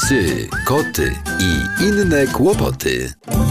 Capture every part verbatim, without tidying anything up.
Psy, koty i inne kłopoty.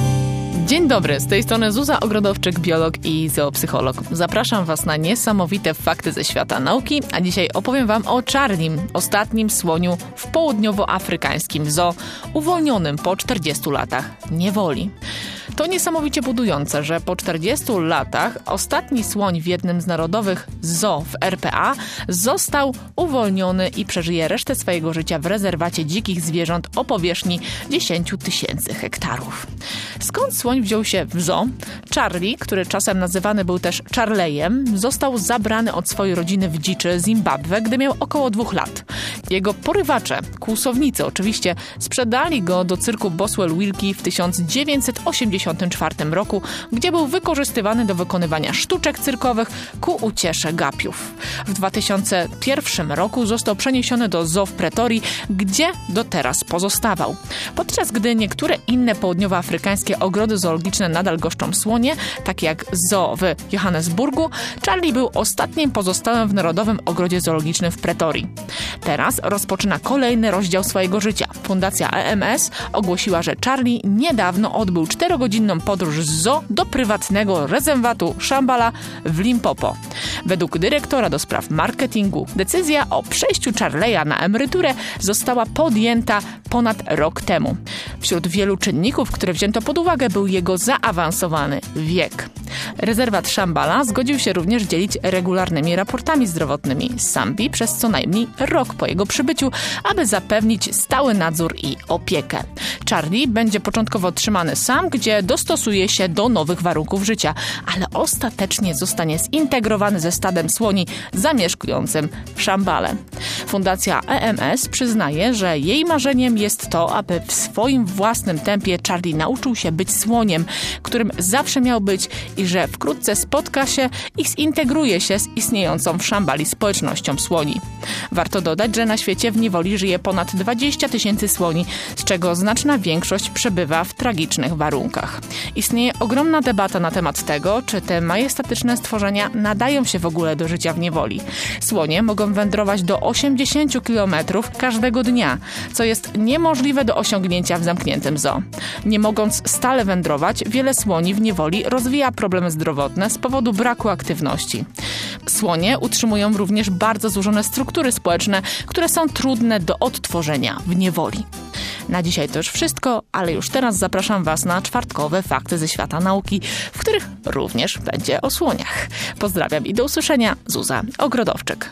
Dzień dobry, z tej strony Zuza Ogrodowczyk, biolog i zoopsycholog. Zapraszam Was na niesamowite fakty ze świata nauki, a dzisiaj opowiem Wam o Charlim, ostatnim słoniu w południowoafrykańskim zoo, uwolnionym po czterdziestu latach niewoli. To niesamowicie budujące, że po czterdziestu latach ostatni słoń w jednym z narodowych zoo w R P A został uwolniony i przeżyje resztę swojego życia w rezerwacie dzikich zwierząt o powierzchni dziesięć tysięcy hektarów. Skąd słoń wziął się w zoo? Charlie, który czasem nazywany był też Charleyem, został zabrany od swojej rodziny w dziczy Zimbabwe, gdy miał około dwóch lat. Jego porywacze, kłusownicy oczywiście, sprzedali go do cyrku Boswell Wilkie w tysiąc dziewięćset osiemdziesiątym czwartym roku, gdzie był wykorzystywany do wykonywania sztuczek cyrkowych ku uciesze gapiów. W dwa tysiące pierwszym roku został przeniesiony do zoo w Pretorii, gdzie do teraz pozostawał. Podczas gdy niektóre inne południowoafrykańskie ogrody zoologiczne nadal goszczą słonie, takie jak zoo w Johannesburgu, Charlie był ostatnim pozostałym w Narodowym Ogrodzie Zoologicznym w Pretorii. Teraz rozpoczyna kolejny rozdział swojego życia. Fundacja E M S ogłosiła, że Charlie niedawno odbył czterogodzinną podróż z zoo do prywatnego rezerwatu Shambhala w Limpopo. Według dyrektora do spraw marketingu decyzja o przejściu Charleya na emeryturę została podjęta ponad rok temu. Wśród wielu czynników, które wzięto pod uwagę, był jego zaawansowany wiek. Rezerwat Shambhala zgodził się również dzielić regularnymi raportami zdrowotnymi z Sambi przez co najmniej rok po jego przybyciu, aby zapewnić stały nadzór i opiekę. Charlie będzie początkowo trzymany sam, gdzie dostosuje się do nowych warunków życia, ale ostatecznie zostanie zintegrowany ze stadem słoni zamieszkującym w Shambhale. Fundacja E M S przyznaje, że jej marzeniem jest to, aby w swoim własnym tempie Charlie nauczył się być słoniem, którym zawsze miał być i że wkrótce spotka się i zintegruje się z istniejącą w Shambhali społecznością słoni. Warto dodać, że na świecie w niewoli żyje ponad dwadzieścia tysięcy słoni, z czego znaczna większość przebywa w tragicznych warunkach. Istnieje ogromna debata na temat tego, czy te majestatyczne stworzenia nadają się w ogóle do życia w niewoli. Słonie mogą wędrować do osiemdziesięciu kilometrów każdego dnia, co jest niemożliwe do osiągnięcia w zamkniętym zoo. Nie mogąc stale wędrować, wiele słoni w niewoli rozwija problemy zdrowotne z powodu braku aktywności. Słonie utrzymują również bardzo złożone struktury społeczne, które są trudne do odtworzenia w niewoli. Na dzisiaj to już wszystko, ale już teraz zapraszam Was na czwartkowe fakty ze świata nauki, w których również będzie o słoniach. Pozdrawiam i do usłyszenia. Zuza Ogrodowczyk.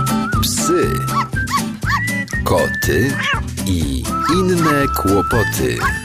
Psy, koty i inne kłopoty.